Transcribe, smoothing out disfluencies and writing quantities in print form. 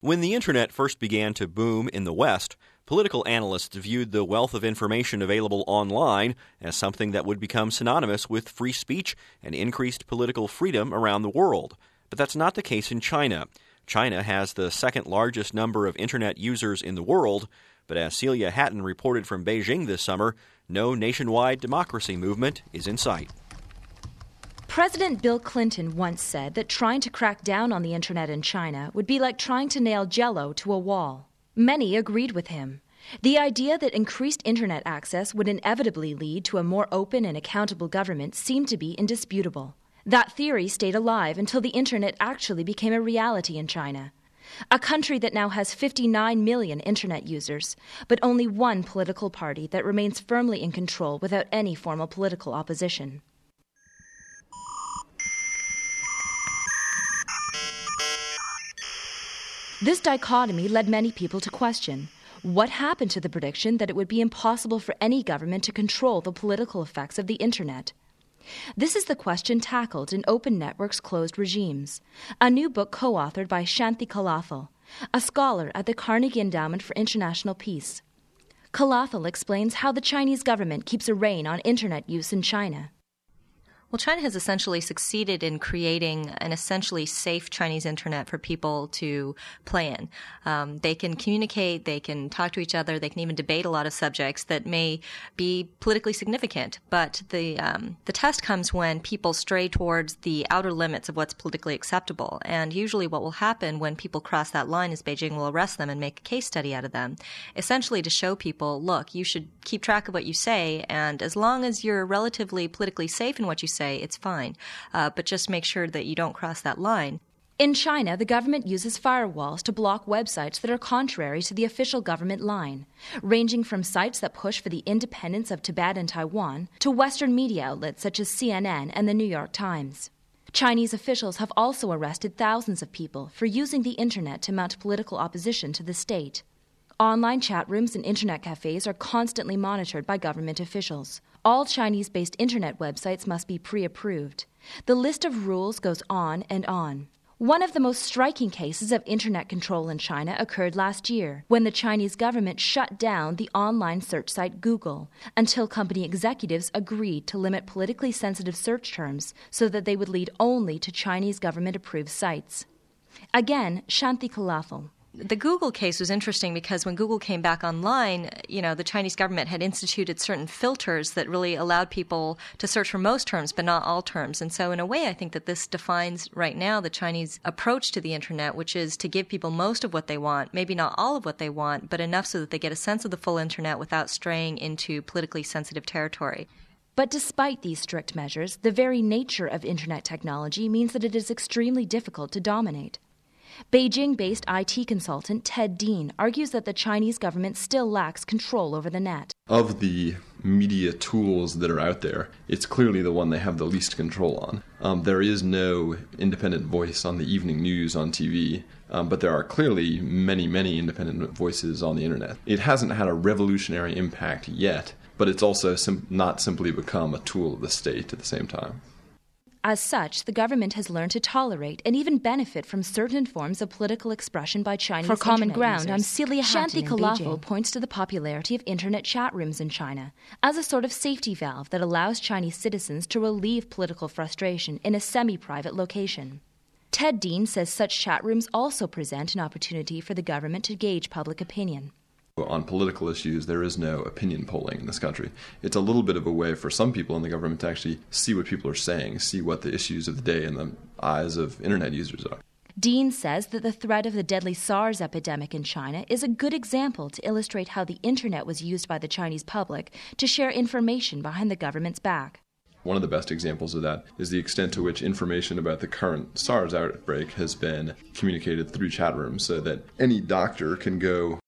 When the Internet first began to boom in the West, political analysts viewed the wealth of information available online as something that would become synonymous with free speech and increased political freedom around the world. But that's not the case in China. China has the second largest number of Internet users in the world, but as Celia Hatton reported from Beijing this summer, no nationwide democracy movement is in sight. President Bill Clinton once said that trying to crack down on the Internet in China would be like trying to nail Jell-O to a wall. Many agreed with him. The idea that increased Internet access would inevitably lead to a more open and accountable government seemed to be indisputable. That theory stayed alive until the Internet actually became a reality in China. A country that now has 59 million Internet users, but only one political party that remains firmly in control without any formal political opposition. This dichotomy led many people to question, what happened to the prediction that it would be impossible for any government to control the political effects of the Internet? This is the question tackled in Open Network's Closed Regimes, a new book co-authored by Shanthi Kalathil, a scholar at the Carnegie Endowment for International Peace. Kalathil explains how the Chinese government keeps a rein on Internet use in China. Well, China has essentially succeeded in creating an essentially safe Chinese Internet for people to play in. They can communicate, they can talk to each other, they can even debate a lot of subjects that may be politically significant. But the test comes when people stray towards the outer limits of what's politically acceptable. And usually what will happen when people cross that line is Beijing will arrest them and make a case study out of them, essentially to show people, look, you should keep track of what you say, and as long as you're relatively politically safe in what you say, it's fine. But just make sure that you don't cross that line. In China, the government uses firewalls to block websites that are contrary to the official government line, ranging from sites that push for the independence of Tibet and Taiwan to Western media outlets such as CNN and the New York Times. Chinese officials have also arrested thousands of people for using the Internet to mount political opposition to the state. Online chat rooms and Internet cafes are constantly monitored by government officials. All Chinese-based Internet websites must be pre-approved. The list of rules goes on and on. One of the most striking cases of Internet control in China occurred last year, when the Chinese government shut down the online search site Google until company executives agreed to limit politically sensitive search terms so that they would lead only to Chinese government-approved sites. Again, Shanthi Kalathil. The Google case was interesting because when Google came back online, the Chinese government had instituted certain filters that really allowed people to search for most terms, but not all terms. And so in a way, I think that this defines right now the Chinese approach to the Internet, which is to give people most of what they want, maybe not all of what they want, but enough so that they get a sense of the full Internet without straying into politically sensitive territory. But despite these strict measures, the very nature of Internet technology means that it is extremely difficult to dominate. Beijing-based IT consultant Ted Dean argues that the Chinese government still lacks control over the net. Of the media tools that are out there, it's clearly the one they have the least control on. There is no independent voice on the evening news on TV, but there are clearly many, many independent voices on the Internet. It hasn't had a revolutionary impact yet, but it's also not simply become a tool of the state at the same time. As such, the government has learned to tolerate and even benefit from certain forms of political expression by Chinese For Common Ground, I'm Celia Hatton. Shanthi Kalathil points to the popularity of Internet chat rooms in China as a sort of safety valve that allows Chinese citizens to relieve political frustration in a semi-private location. Ted Dean says such chat rooms also present an opportunity for the government to gauge public opinion. On political issues, there is no opinion polling in this country. It's a little bit of a way for some people in the government to actually see what people are saying, see what the issues of the day in the eyes of Internet users are. Dean says that the threat of the deadly SARS epidemic in China is a good example to illustrate how the Internet was used by the Chinese public to share information behind the government's back. One of the best examples of that is the extent to which information about the current SARS outbreak has been communicated through chat rooms so that any doctor can go